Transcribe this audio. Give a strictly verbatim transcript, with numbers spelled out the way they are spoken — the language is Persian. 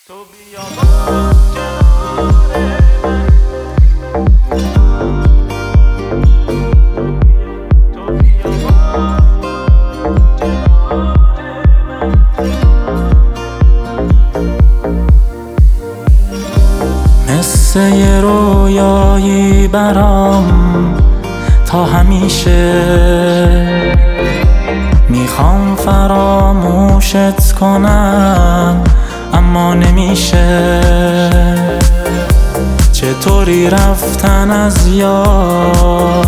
تو بیا با مثل یه رویایی برام تا همیشه میخوام فراموشت کنم اما نمیشه. چطوری رفتن از یاد